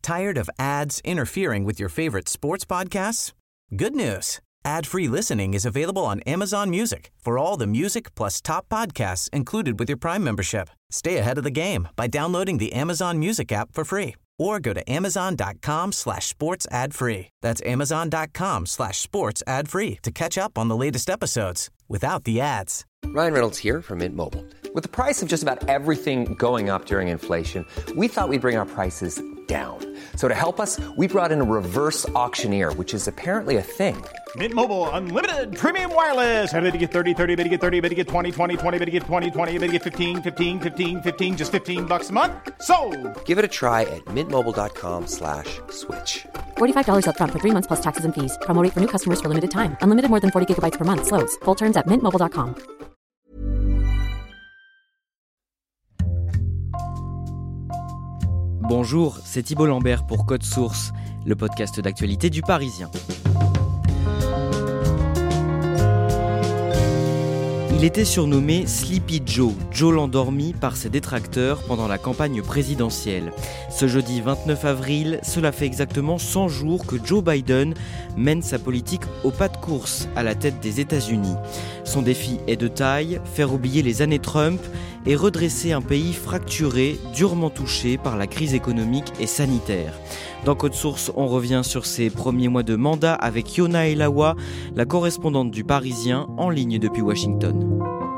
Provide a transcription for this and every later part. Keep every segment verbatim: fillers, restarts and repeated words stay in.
Tired of ads interfering with your favorite sports podcasts? Good news. Ad-free listening is available on Amazon Music for all the music plus top podcasts included with your Prime membership. Stay ahead of the game by downloading the Amazon Music app for free or go to amazon.com slash sports ad free. That's amazon.com slash sports ad free to catch up on the latest episodes without the ads. Ryan Reynolds here from Mint Mobile. With the price of just about everything going up during inflation, we thought we'd bring our prices down. So to help us, we brought in a reverse auctioneer, which is apparently a thing. Mint Mobile Unlimited Premium Wireless. How to get thirty, thirty, how to get thirty, how to get twenty, twenty, twenty, how to get twenty, twenty, how to get fifteen, fifteen, fifteen, fifteen, just fifteen bucks a month? Sold! Give it a try at mintmobile.com slash switch. forty-five dollars up front for three months plus taxes and fees. Promo rate for new customers for limited time. Unlimited more than forty gigabytes per month. Slows full terms at mint mobile dot com. Bonjour, c'est Thibault Lambert pour Code Source, le podcast d'actualité du Parisien. Il était surnommé Sleepy Joe, Joe l'endormi par ses détracteurs pendant la campagne présidentielle. Ce jeudi vingt-neuf avril, cela fait exactement cent jours que Joe Biden mène sa politique au pas de course à la tête des États-Unis. Son défi est de taille, faire oublier les années Trump et redresser un pays fracturé, durement touché par la crise économique et sanitaire. Dans Code Source, on revient sur ses premiers mois de mandat avec Yona Elawa, la correspondante du Parisien, en ligne depuis Washington.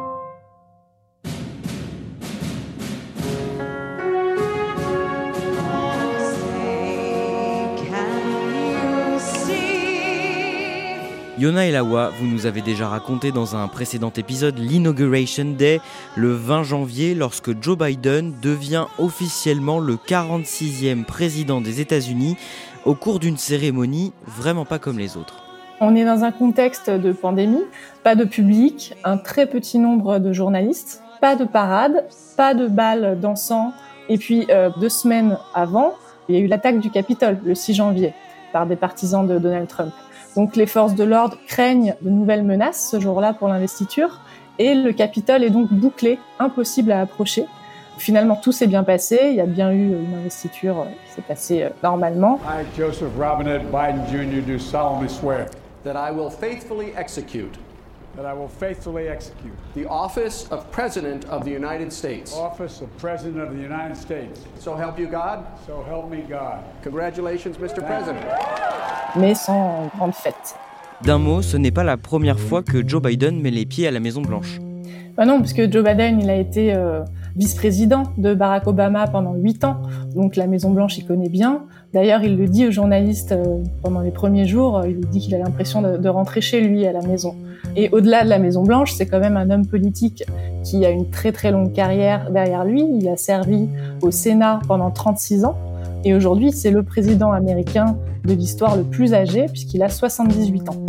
Yona Elawa, vous nous avez déjà raconté dans un précédent épisode l'Inauguration Day, le vingt janvier, lorsque Joe Biden devient officiellement le quarante-sixième président des États-Unis au cours d'une cérémonie vraiment pas comme les autres. On est dans un contexte de pandémie, pas de public, un très petit nombre de journalistes, pas de parade, pas de bal dansant. Et puis, euh, deux semaines avant, il y a eu l'attaque du Capitole, le six janvier, par des partisans de Donald Trump. Donc les forces de l'ordre craignent de nouvelles menaces ce jour-là pour l'investiture et le Capitole est donc bouclé, impossible à approcher. Finalement, tout s'est bien passé, il y a bien eu une investiture qui s'est passée normalement. I, Joseph Robinette Biden Junior do solemnly swear that I will faithfully execute that I will faithfully execute the office of President of the United States. Office of President of the United States. So help you God. So help me God. Congratulations, Mister President. Mais sans grande fête. D'un mot, ce n'est pas la première fois que Joe Biden met les pieds à la Maison-Blanche. Bah non, parce que Joe Biden, il a été euh, vice-président de Barack Obama pendant huit ans, donc la Maison-Blanche, il connaît bien. D'ailleurs, il le dit aux journalistes euh, pendant les premiers jours, euh, il dit qu'il a l'impression de, de rentrer chez lui à la maison. Et au-delà de la Maison-Blanche, c'est quand même un homme politique qui a une très très longue carrière derrière lui. Il a servi au Sénat pendant trente-six ans et aujourd'hui, c'est le président américain de l'histoire le plus âgé puisqu'il a soixante-dix-huit ans.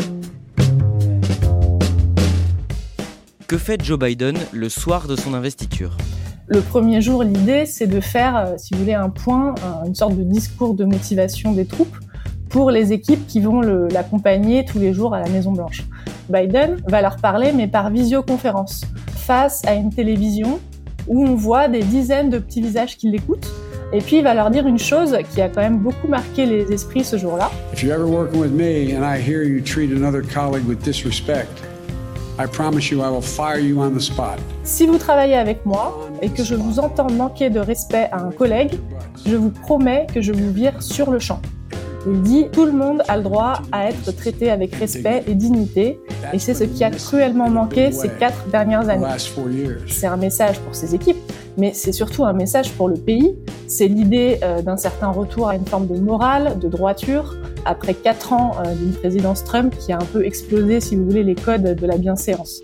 Que fait Joe Biden le soir de son investiture ? Le premier jour, l'idée, c'est de faire, si vous voulez, un point, une sorte de discours de motivation des troupes pour les équipes qui vont le, l'accompagner tous les jours à la Maison-Blanche. Biden va leur parler, mais par visioconférence, face à une télévision où on voit des dizaines de petits visages qui l'écoutent. Et puis, il va leur dire une chose qui a quand même beaucoup marqué les esprits ce jour-là. If you're ever working with me and I hear you treat another colleague with disrespect, I promise you I will fire you on the spot. Si vous travaillez avec moi et que je vous entends manquer de respect à un collègue, je vous promets que je vous vire sur le champ. Il dit « Tout le monde a le droit à être traité avec respect et dignité, et c'est ce qui a cruellement manqué ces quatre dernières années. » C'est un message pour ses équipes, mais c'est surtout un message pour le pays. C'est l'idée euh, d'un certain retour à une forme de morale, de droiture, après quatre ans euh, d'une présidence Trump qui a un peu explosé, si vous voulez, les codes de la bienséance.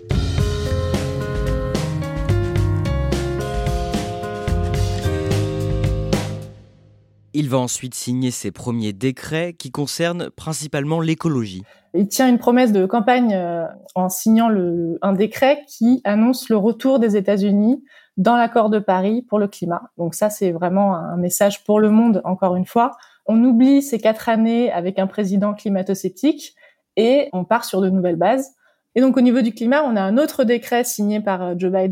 Il va ensuite signer ses premiers décrets qui concernent principalement l'écologie. Il tient une promesse de campagne euh, en signant le, un décret qui annonce le retour des États-Unis dans l'accord de Paris pour le climat. Donc ça, c'est vraiment un message pour le monde, encore une fois. On oublie ces quatre années avec un président climato-sceptique et on part sur de nouvelles bases. Et donc au niveau du climat, on a un autre décret signé par Joe Biden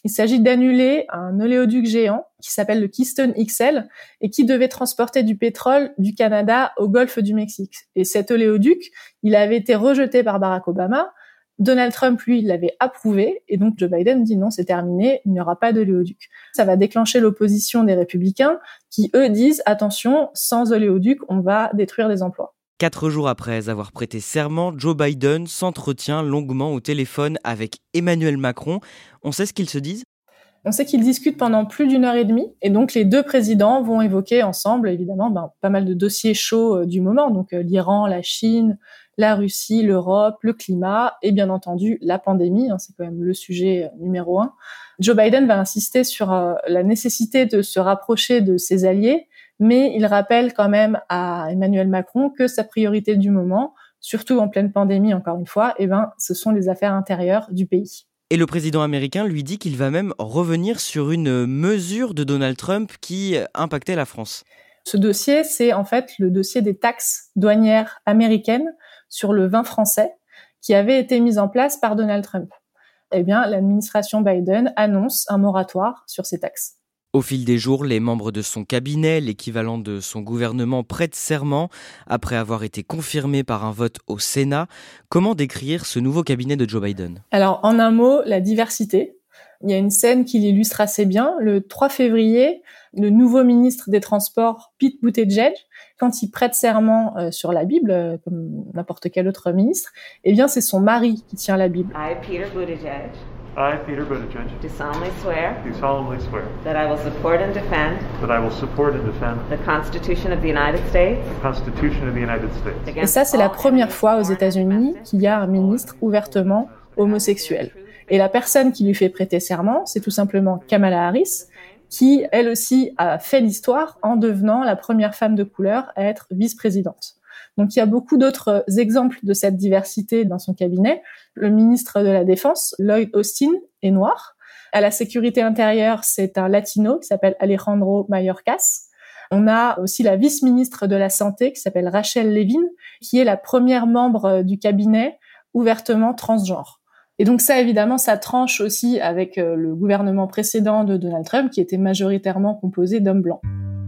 Il s'agit d'annuler un oléoduc géant qui s'appelle le Keystone X L et qui devait transporter du pétrole du Canada au golfe du Mexique. Et cet oléoduc, il avait été rejeté par Barack Obama. Donald Trump, lui, il l'avait approuvé. Et donc Joe Biden dit non, c'est terminé, il n'y aura pas d'oléoduc. Ça va déclencher l'opposition des républicains qui, eux, disent attention, sans oléoduc, on va détruire des emplois. Quatre jours après avoir prêté serment, Joe Biden s'entretient longuement au téléphone avec Emmanuel Macron. On sait ce qu'ils se disent ? On sait qu'ils discutent pendant plus d'une heure et demie. Et donc, les deux présidents vont évoquer ensemble, évidemment, ben, pas mal de dossiers chauds euh, du moment. Donc, euh, l'Iran, la Chine, la Russie, l'Europe, le climat et bien entendu la pandémie. Hein, c'est quand même le sujet numéro un. Joe Biden va insister sur euh, la nécessité de se rapprocher de ses alliés, mais il rappelle quand même à Emmanuel Macron que sa priorité du moment, surtout en pleine pandémie encore une fois, eh ben, ce sont les affaires intérieures du pays. Et le président américain lui dit qu'il va même revenir sur une mesure de Donald Trump qui impactait la France. Ce dossier, c'est en fait le dossier des taxes douanières américaines sur le vin français qui avait été mise en place par Donald Trump. Eh bien, l'administration Biden annonce un moratoire sur ces taxes. Au fil des jours, les membres de son cabinet, l'équivalent de son gouvernement, prêtent serment après avoir été confirmés par un vote au Sénat. Comment décrire ce nouveau cabinet de Joe Biden ? Alors, en un mot, la diversité. Il y a une scène qui l'illustre assez bien. Le trois février, le nouveau ministre des Transports, Pete Buttigieg, quand il prête serment euh, sur la Bible, euh, comme n'importe quel autre ministre, eh bien, c'est son mari qui tient la Bible. I, Peter Buttigieg. I, Peter Buttigieg, do solemnly swear do solemnly swear that I will support and defend that I will support and defend the Constitution of the United States the Constitution of the United States. Et ça, c'est la première fois aux États-Unis qu'il y a un ministre ouvertement homosexuel. Et la personne qui lui fait prêter serment, c'est tout simplement Kamala Harris, qui, elle aussi, a fait l'histoire en devenant la première femme de couleur à être vice-présidente. Donc il y a beaucoup d'autres exemples de cette diversité dans son cabinet. Le ministre de la Défense, Lloyd Austin, est noir. À la sécurité intérieure, c'est un latino qui s'appelle Alejandro Mayorkas. On a aussi la vice-ministre de la Santé qui s'appelle Rachel Levine, qui est la première membre du cabinet ouvertement transgenre. Et donc ça, évidemment, ça tranche aussi avec le gouvernement précédent de Donald Trump qui était majoritairement composé d'hommes blancs.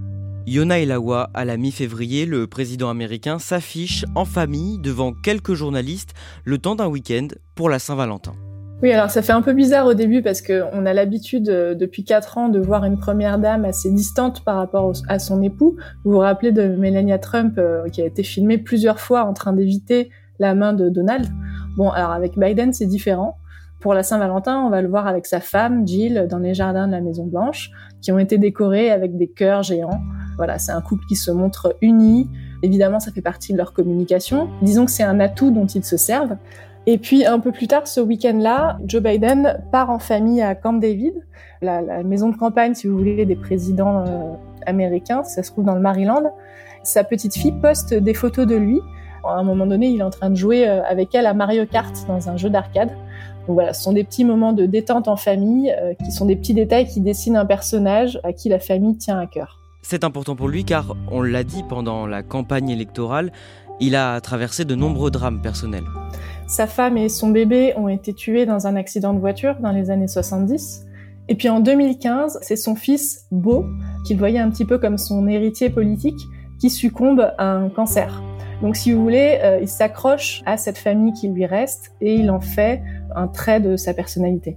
Yona Elawa, à la mi-février, le président américain s'affiche en famille devant quelques journalistes le temps d'un week-end pour la Saint-Valentin. Oui, alors ça fait un peu bizarre au début parce qu'on a l'habitude euh, depuis quatre ans de voir une première dame assez distante par rapport au, à son époux. Vous vous rappelez de Melania Trump euh, qui a été filmée plusieurs fois en train d'éviter la main de Donald. Bon, alors avec Biden, c'est différent. Pour la Saint-Valentin, on va le voir avec sa femme, Jill, dans les jardins de la Maison-Blanche, qui ont été décorés avec des cœurs géants. Voilà, c'est un couple qui se montre uni. Évidemment, ça fait partie de leur communication. Disons que c'est un atout dont ils se servent. Et puis, un peu plus tard, ce week-end-là, Joe Biden part en famille à Camp David, la, la maison de campagne, si vous voulez, des présidents euh, américains. Ça se trouve dans le Maryland. Sa petite fille poste des photos de lui. À un moment donné, il est en train de jouer avec elle à Mario Kart dans un jeu d'arcade. Donc voilà, ce sont des petits moments de détente en famille, euh, qui sont des petits détails qui dessinent un personnage à qui la famille tient à cœur. C'est important pour lui car, on l'a dit pendant la campagne électorale, il a traversé de nombreux drames personnels. Sa femme et son bébé ont été tués dans un accident de voiture dans les années soixante-dix. Et puis en deux mille quinze, c'est son fils, Beau, qu'il voyait un petit peu comme son héritier politique, qui succombe à un cancer. Donc si vous voulez, euh, il s'accroche à cette famille qui lui reste et il en fait un trait de sa personnalité.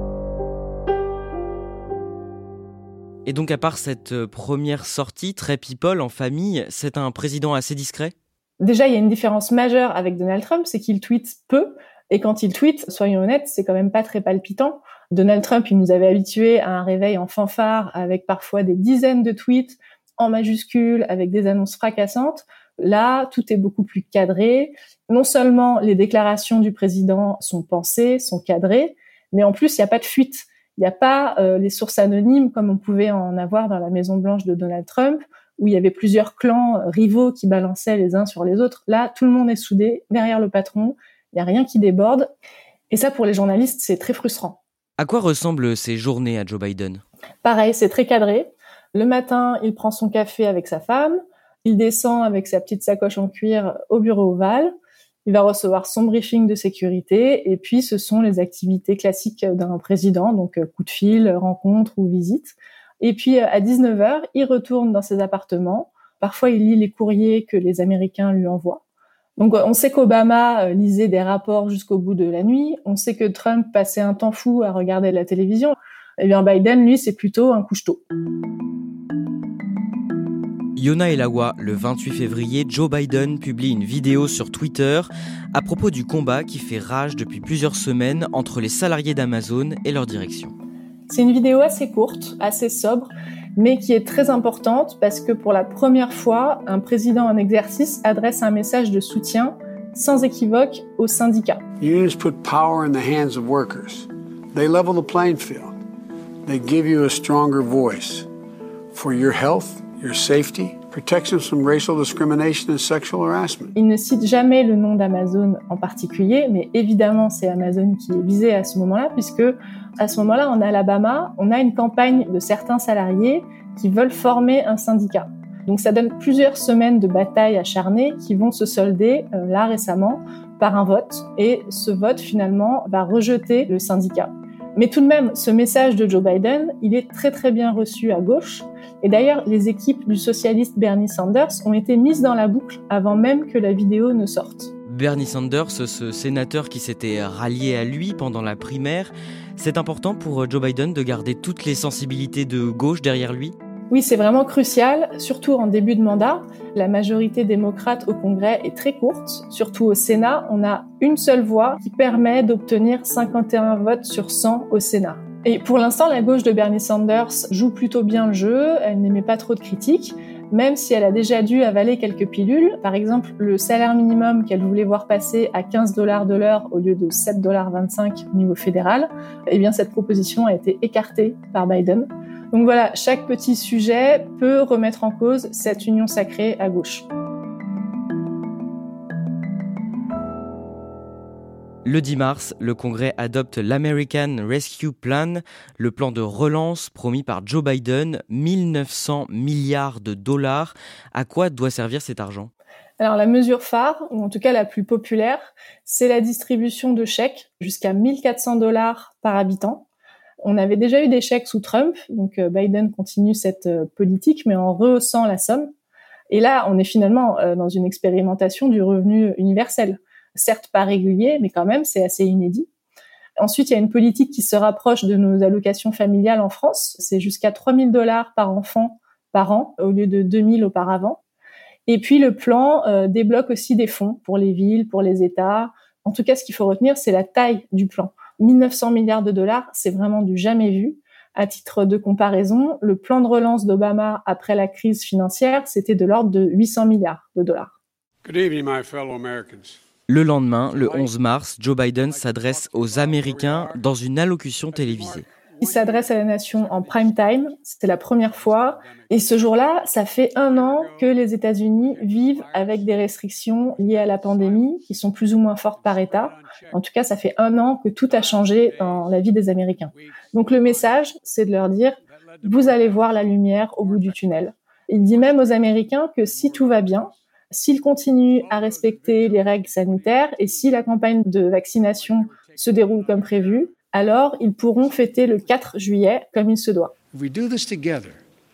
Et donc à part cette première sortie très people en famille, c'est un président assez discret ? Déjà, il y a une différence majeure avec Donald Trump, c'est qu'il tweete peu. Et quand il tweete, soyons honnêtes, c'est quand même pas très palpitant. Donald Trump, il nous avait habitués à un réveil en fanfare avec parfois des dizaines de tweets en majuscules, avec des annonces fracassantes. Là, tout est beaucoup plus cadré. Non seulement les déclarations du président sont pensées, sont cadrées, mais en plus, il n'y a pas de fuite. Il n'y a pas euh, les sources anonymes comme on pouvait en avoir dans la Maison-Blanche de Donald Trump, où il y avait plusieurs clans euh, rivaux qui balançaient les uns sur les autres. Là, tout le monde est soudé derrière le patron. Il n'y a rien qui déborde. Et ça, pour les journalistes, c'est très frustrant. À quoi ressemblent ces journées à Joe Biden ? Pareil, c'est très cadré. Le matin, il prend son café avec sa femme. Il descend avec sa petite sacoche en cuir au bureau ovale. Il va recevoir son briefing de sécurité et puis ce sont les activités classiques d'un président, donc coup de fil, rencontre ou visite. Et puis à dix-neuf heures, il retourne dans ses appartements. Parfois, il lit les courriers que les Américains lui envoient. Donc on sait qu'Obama lisait des rapports jusqu'au bout de la nuit. On sait que Trump passait un temps fou à regarder la télévision. Eh bien Biden, lui, c'est plutôt un couche-tôt. Yona Elawa, le vingt-huit février, Joe Biden publie une vidéo sur Twitter à propos du combat qui fait rage depuis plusieurs semaines entre les salariés d'Amazon et leur direction. C'est une vidéo assez courte, assez sobre, mais qui est très importante parce que pour la première fois, un président en exercice adresse un message de soutien sans équivoque aux syndicats. Unions put power in the hands of workers. They level the playing field. They give you a stronger voice for your health, your safety, protection from racial discrimination and sexual harassment. Il ne cite jamais le nom d'Amazon en particulier, mais évidemment c'est Amazon qui est visé à ce moment-là, puisque à ce moment-là, en Alabama, on a une campagne de certains salariés qui veulent former un syndicat. Donc ça donne plusieurs semaines de batailles acharnées qui vont se solder, euh, là récemment, par un vote. Et ce vote, finalement, va rejeter le syndicat. Mais tout de même, ce message de Joe Biden, il est très très bien reçu à gauche. Et d'ailleurs, les équipes du socialiste Bernie Sanders ont été mises dans la boucle avant même que la vidéo ne sorte. Bernie Sanders, ce sénateur qui s'était rallié à lui pendant la primaire, c'est important pour Joe Biden de garder toutes les sensibilités de gauche derrière lui ? Oui, c'est vraiment crucial, surtout en début de mandat. La majorité démocrate au Congrès est très courte, surtout au Sénat. On a une seule voix qui permet d'obtenir cinquante et un votes sur cent au Sénat. Et pour l'instant, la gauche de Bernie Sanders joue plutôt bien le jeu, elle n'émet pas trop de critiques, même si elle a déjà dû avaler quelques pilules. Par exemple, le salaire minimum qu'elle voulait voir passer à quinze dollars de l'heure au lieu de sept dollars vingt-cinq au niveau fédéral, eh bien cette proposition a été écartée par Biden. Donc voilà, chaque petit sujet peut remettre en cause cette union sacrée à gauche. Le dix mars, le Congrès adopte l'American Rescue Plan, le plan de relance promis par Joe Biden, mille neuf cents milliards de dollars. À quoi doit servir cet argent ? Alors la mesure phare, ou en tout cas la plus populaire, c'est la distribution de chèques jusqu'à mille quatre cents dollars par habitant. On avait déjà eu des chèques sous Trump, donc Biden continue cette politique, mais en rehaussant la somme. Et là, on est finalement dans une expérimentation du revenu universel. Certes pas régulier, mais quand même, c'est assez inédit. Ensuite, il y a une politique qui se rapproche de nos allocations familiales en France. C'est jusqu'à trois mille dollars par enfant par an, au lieu de deux mille auparavant. Et puis, le plan euh, débloque aussi des fonds pour les villes, pour les États. En tout cas, ce qu'il faut retenir, c'est la taille du plan. mille neuf cents milliards de dollars, c'est vraiment du jamais vu. À titre de comparaison, le plan de relance d'Obama après la crise financière, c'était de l'ordre de huit cents milliards de dollars. Good evening, my fellow Americans. Le lendemain, le onze mars, Joe Biden s'adresse aux Américains dans une allocution télévisée. Il s'adresse à la nation en prime time, c'était la première fois. Et ce jour-là, ça fait un an que les États-Unis vivent avec des restrictions liées à la pandémie, qui sont plus ou moins fortes par État. En tout cas, ça fait un an que tout a changé dans la vie des Américains. Donc le message, c'est de leur dire « Vous allez voir la lumière au bout du tunnel ». Il dit même aux Américains que si tout va bien, s'ils continuent à respecter les règles sanitaires et si la campagne de vaccination se déroule comme prévu, alors ils pourront fêter le quatre juillet comme il se doit. If we do this together,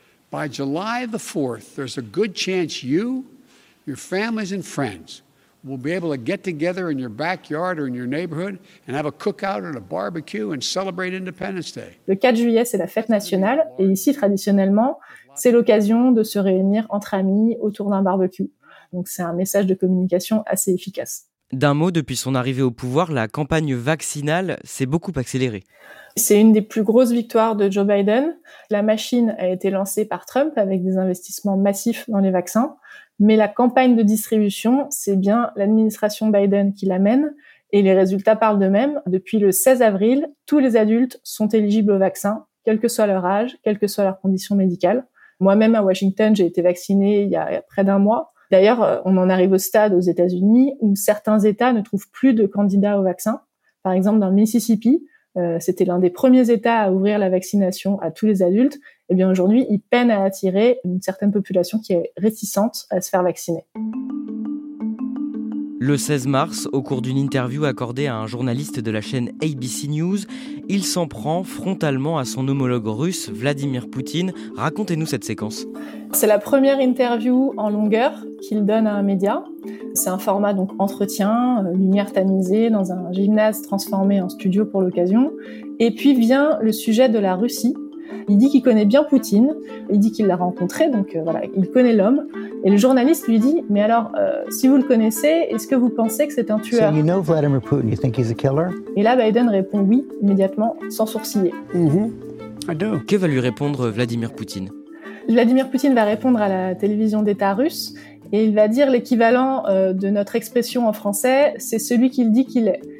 by July the fourth, there's a good chance you, your families and friends will be able to get together in your backyard or in your neighborhood and have a cookout or a barbecue and celebrate Independence Day. Le quatre juillet, c'est la fête nationale et ici, traditionnellement, c'est l'occasion de se réunir entre amis autour d'un barbecue. Donc c'est un message de communication assez efficace. D'un mot, depuis son arrivée au pouvoir, la campagne vaccinale s'est beaucoup accélérée. C'est une des plus grosses victoires de Joe Biden. La machine a été lancée par Trump avec des investissements massifs dans les vaccins. Mais la campagne de distribution, c'est bien l'administration Biden qui l'amène. Et les résultats parlent d'eux-mêmes. Depuis le seize avril, tous les adultes sont éligibles au vaccin, quel que soit leur âge, quelles que soient leurs conditions médicales. Moi-même, à Washington, j'ai été vaccinée il y a près d'un mois. D'ailleurs, on en arrive au stade aux États-Unis où certains États ne trouvent plus de candidats au vaccin. Par exemple, dans le Mississippi, euh, c'était l'un des premiers États à ouvrir la vaccination à tous les adultes. Eh bien, aujourd'hui, ils peinent à attirer une certaine population qui est réticente à se faire vacciner. Le seize mars, au cours d'une interview accordée à un journaliste de la chaîne A B C News, il s'en prend frontalement à son homologue russe, Vladimir Poutine. Racontez-nous cette séquence. C'est la première interview en longueur qu'il donne à un média. C'est un format donc entretien, euh, lumière tamisée, dans un gymnase transformé en studio pour l'occasion. Et puis vient le sujet de la Russie. Il dit qu'il connaît bien Poutine, il dit qu'il l'a rencontré, donc euh, voilà, il connaît l'homme. Et le journaliste lui dit, mais alors, euh, si vous le connaissez, est-ce que vous pensez que c'est un tueur? So you know Vladimir Putin, you think he's a killer? Et là, Biden répond oui, immédiatement, sans sourciller. Mm-hmm. I do. Que va lui répondre Vladimir Poutine? Vladimir Poutine va répondre à la télévision d'État russe et il va dire l'équivalent euh, de notre expression en français, c'est celui qu'il dit qu'il est.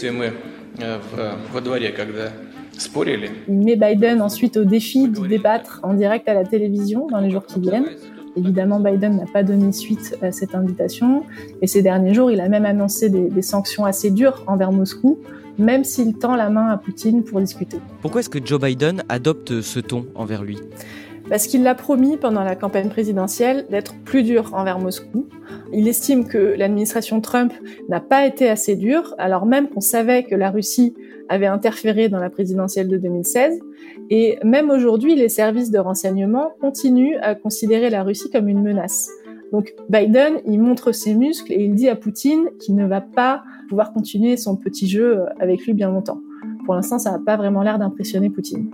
Il met Biden ensuite au défi de débattre en direct à la télévision dans les jours qui viennent. Évidemment, Biden n'a pas donné suite à cette invitation et ces derniers jours, il a même annoncé des, des sanctions assez dures envers Moscou, même s'il tend la main à Poutine pour discuter. Pourquoi est-ce que Joe Biden adopte ce ton envers lui ? Parce qu'il l'a promis pendant la campagne présidentielle d'être plus dur envers Moscou. Il estime que l'administration Trump n'a pas été assez dure, alors même qu'on savait que la Russie avait interféré dans la présidentielle de deux mille seize. Et même aujourd'hui, les services de renseignement continuent à considérer la Russie comme une menace. Donc Biden, il montre ses muscles et il dit à Poutine qu'il ne va pas pouvoir continuer son petit jeu avec lui bien longtemps. Pour l'instant, ça n'a pas vraiment l'air d'impressionner Poutine.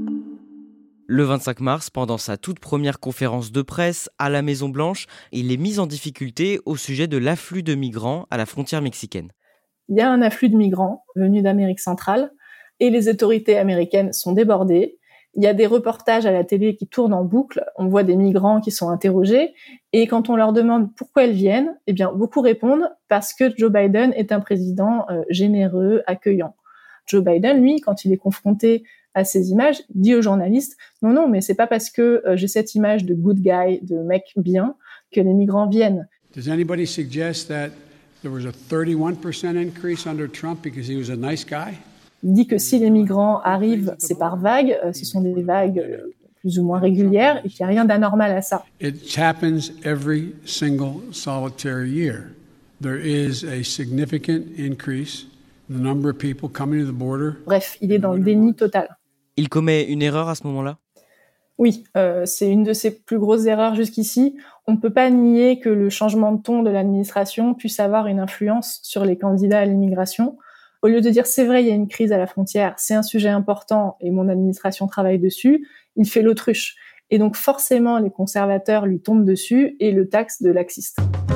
Le vingt-cinq mars, pendant sa toute première conférence de presse à la Maison-Blanche, il est mis en difficulté au sujet de l'afflux de migrants à la frontière mexicaine. Il y a un afflux de migrants venus d'Amérique centrale et les autorités américaines sont débordées. Il y a des reportages à la télé qui tournent en boucle. On voit des migrants qui sont interrogés et quand on leur demande pourquoi ils viennent, eh bien beaucoup répondent parce que Joe Biden est un président euh, généreux, accueillant. Joe Biden, lui, quand il est confronté à ces images, dit aux journalistes « Non, non, mais c'est pas parce que euh, j'ai cette image de good guy, de mec bien, que les migrants viennent. » Does anybody suggest that there was a thirty-one percent increase under Trump because he was a nice guy? Il dit que si les migrants arrivent, c'est par vagues, euh, ce sont des vagues euh, plus ou moins régulières et qu'il n'y a rien d'anormal à ça. It happens every single solitary year. There is a significant increase in the number of people coming to the border. Bref, il est dans le déni total. Il commet une erreur à ce moment-là ? Oui, euh, c'est une de ses plus grosses erreurs jusqu'ici. On ne peut pas nier que le changement de ton de l'administration puisse avoir une influence sur les candidats à l'immigration. Au lieu de dire « c'est vrai, il y a une crise à la frontière, c'est un sujet important et mon administration travaille dessus », il fait l'autruche. Et donc forcément, les conservateurs lui tombent dessus et le taxent de laxiste.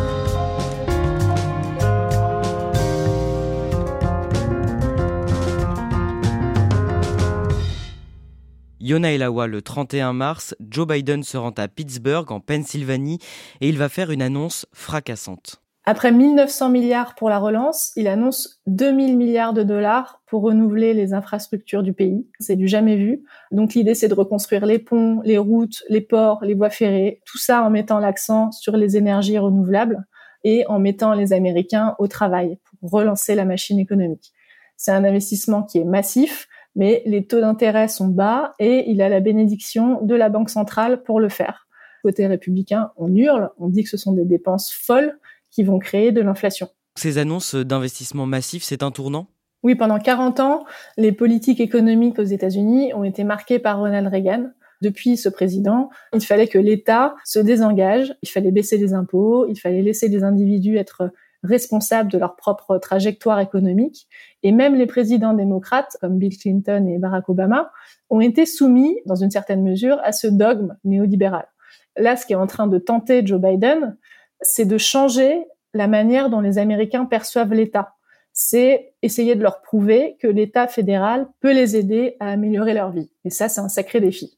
Yona Elawa, le trente et un mars, Joe Biden se rend à Pittsburgh, en Pennsylvanie, et il va faire une annonce fracassante. Après mille neuf cents milliards pour la relance, il annonce deux mille milliards de dollars pour renouveler les infrastructures du pays. C'est du jamais vu. Donc l'idée, c'est de reconstruire les ponts, les routes, les ports, les voies ferrées, tout ça en mettant l'accent sur les énergies renouvelables et en mettant les Américains au travail pour relancer la machine économique. C'est un investissement qui est massif, mais les taux d'intérêt sont bas et il a la bénédiction de la Banque centrale pour le faire. Côté républicain, on hurle, on dit que ce sont des dépenses folles qui vont créer de l'inflation. Ces annonces d'investissement massif, c'est un tournant ? Oui, pendant quarante ans, les politiques économiques aux États-Unis ont été marquées par Ronald Reagan. Depuis ce président, il fallait que l'État se désengage, il fallait baisser les impôts, il fallait laisser les individus être responsables de leur propre trajectoire économique. Et même les présidents démocrates, comme Bill Clinton et Barack Obama, ont été soumis, dans une certaine mesure, à ce dogme néolibéral. Là, ce qui est en train de tenter Joe Biden, c'est de changer la manière dont les Américains perçoivent l'État. C'est essayer de leur prouver que l'État fédéral peut les aider à améliorer leur vie. Et ça, c'est un sacré défi.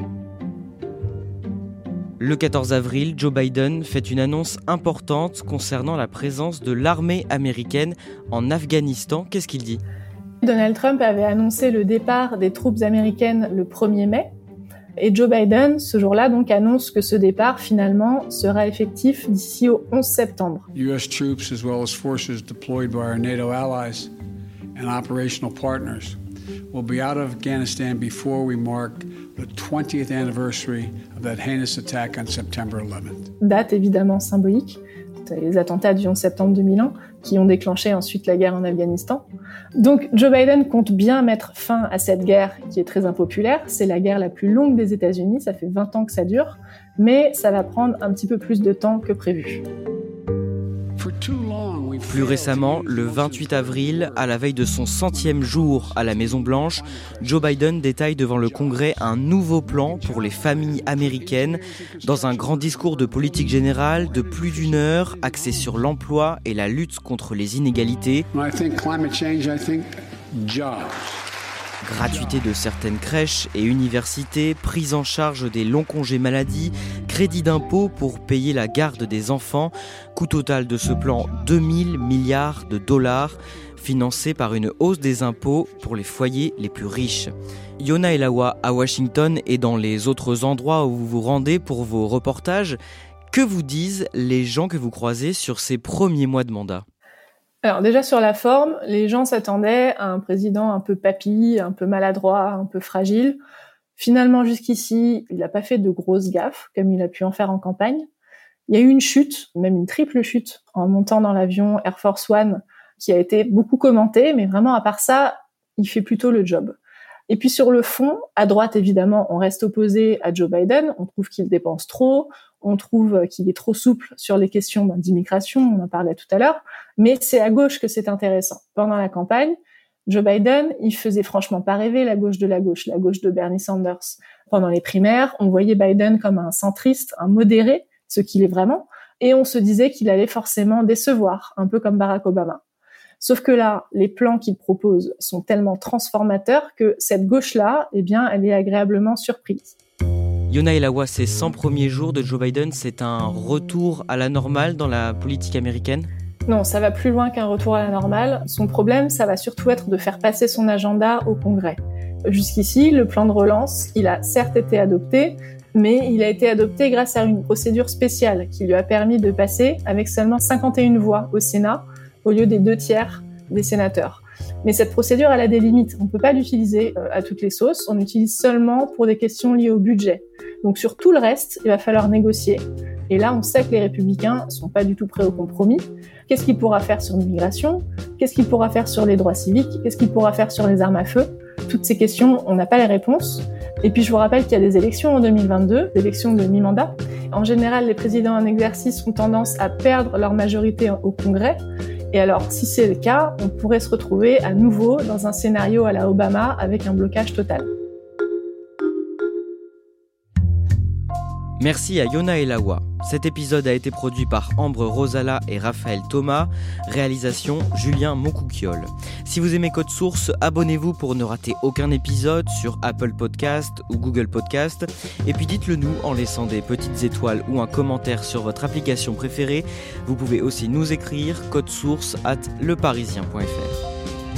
Le quatorze avril, Joe Biden fait une annonce importante concernant la présence de l'armée américaine en Afghanistan. Qu'est-ce qu'il dit ? Donald Trump avait annoncé le départ des troupes américaines le premier mai. Et Joe Biden, ce jour-là, donc, annonce que ce départ, finalement, sera effectif d'ici au onze septembre. U S troops, as well as forces deployed by our NATO allies and operational partners, will be out of Afghanistan before we mark the twentieth anniversary of that heinous attack on September eleventh. Date évidemment symbolique. les attentats du onze septembre deux mille un, qui ont déclenché ensuite la guerre en Afghanistan. Donc Joe Biden compte bien mettre fin à cette guerre qui est très impopulaire. C'est la guerre la plus longue des États-Unis, ça fait vingt ans que ça dure, mais ça va prendre un petit peu plus de temps que prévu. Plus récemment, le vingt-huit avril, à la veille de son centième jour à la Maison-Blanche, Joe Biden détaille devant le Congrès un nouveau plan pour les familles américaines dans un grand discours de politique générale de plus d'une heure axé sur l'emploi et la lutte contre les inégalités. When I think climate change, I think jobs. Gratuité de certaines crèches et universités, prise en charge des longs congés maladie, crédit d'impôt pour payer la garde des enfants. Coût total de ce plan, deux mille milliards de dollars, financé par une hausse des impôts pour les foyers les plus riches. Yona Elawa, à Washington et dans les autres endroits où vous vous rendez pour vos reportages, que vous disent les gens que vous croisez sur ces premiers mois de mandat ? Alors déjà sur la forme, les gens s'attendaient à un président un peu papy, un peu maladroit, un peu fragile. Finalement, jusqu'ici, il n'a pas fait de grosses gaffes, comme il a pu en faire en campagne. Il y a eu une chute, même une triple chute, en montant dans l'avion Air Force One, qui a été beaucoup commentée, mais vraiment, à part ça, il fait plutôt le job. Et puis sur le fond, à droite, évidemment, on reste opposé à Joe Biden. On trouve qu'il dépense trop, on trouve qu'il est trop souple sur les questions d'immigration, on en parlait tout à l'heure. Mais c'est à gauche que c'est intéressant. Pendant la campagne, Joe Biden, il faisait franchement pas rêver la gauche de la gauche, la gauche de Bernie Sanders. Pendant les primaires, on voyait Biden comme un centriste, un modéré, ce qu'il est vraiment, et on se disait qu'il allait forcément décevoir, un peu comme Barack Obama. Sauf que là, les plans qu'il propose sont tellement transformateurs que cette gauche-là, eh bien, elle est agréablement surprise. Yona Elawa, ces cent premiers jours de Joe Biden, c'est un retour à la normale dans la politique américaine ? Non, ça va plus loin qu'un retour à la normale. Son problème, ça va surtout être de faire passer son agenda au Congrès. Jusqu'ici, le plan de relance, il a certes été adopté, mais il a été adopté grâce à une procédure spéciale qui lui a permis de passer avec seulement cinquante et une voix au Sénat, au lieu des deux tiers des sénateurs. Mais cette procédure, elle a des limites. On ne peut pas l'utiliser à toutes les sauces. On l'utilise seulement pour des questions liées au budget. Donc sur tout le reste, il va falloir négocier. Et là, on sait que les Républicains ne sont pas du tout prêts au compromis. Qu'est-ce qu'il pourra faire sur l'immigration ? Qu'est-ce qu'il pourra faire sur les droits civiques ? Qu'est-ce qu'il pourra faire sur les armes à feu ? Toutes ces questions, on n'a pas les réponses. Et puis je vous rappelle qu'il y a des élections en deux mille vingt-deux, des élections de mi-mandat. En général, les présidents en exercice ont tendance à perdre leur majorité au Congrès. Et alors, si c'est le cas, on pourrait se retrouver à nouveau dans un scénario à la Obama avec un blocage total. Merci à Yona Elawa. Cet épisode a été produit par Ambre Rosala et Raphaël Thomas. Réalisation Julien Moncouquiol. Si vous aimez Code Source, abonnez-vous pour ne rater aucun épisode sur Apple Podcast ou Google Podcast. Et puis dites-le nous en laissant des petites étoiles ou un commentaire sur votre application préférée. Vous pouvez aussi nous écrire codesource arobase leparisien point f r.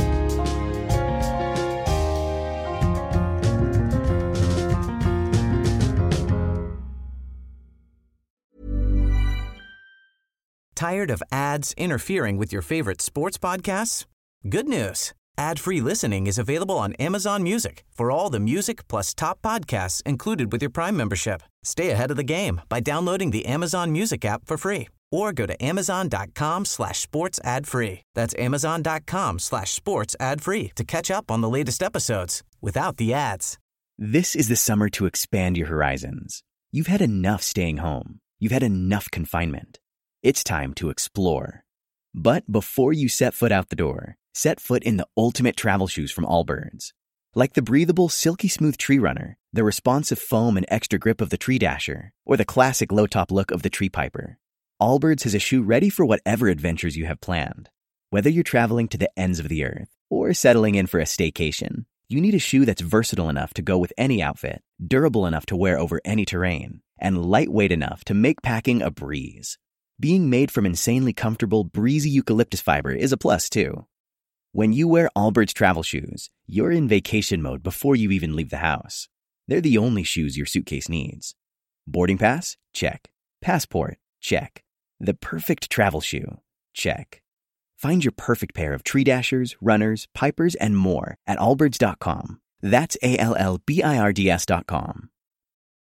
Tired of ads interfering with your favorite sports podcasts? Good news. Ad-free listening is available on Amazon Music for all the music plus top podcasts included with your Prime membership. Stay ahead of the game by downloading the Amazon Music app for free or go to amazon.com slash sports ad free. That's amazon.com slash sports ad free to catch up on the latest episodes without the ads. This is the summer to expand your horizons. You've had enough staying home. You've had enough confinement. It's time to explore. But before you set foot out the door, set foot in the ultimate travel shoes from Allbirds. Like the breathable, silky smooth Tree Runner, the responsive foam and extra grip of the Tree Dasher, or the classic low-top look of the Tree Piper, Allbirds has a shoe ready for whatever adventures you have planned. Whether you're traveling to the ends of the earth or settling in for a staycation, you need a shoe that's versatile enough to go with any outfit, durable enough to wear over any terrain, and lightweight enough to make packing a breeze. Being made from insanely comfortable, breezy eucalyptus fiber is a plus, too. When you wear Allbirds travel shoes, you're in vacation mode before you even leave the house. They're the only shoes your suitcase needs. Boarding pass? Check. Passport? Check. The perfect travel shoe? Check. Find your perfect pair of Tree Dashers, Runners, Pipers, and more at allbirds dot com. That's A L L B I R D S dot com.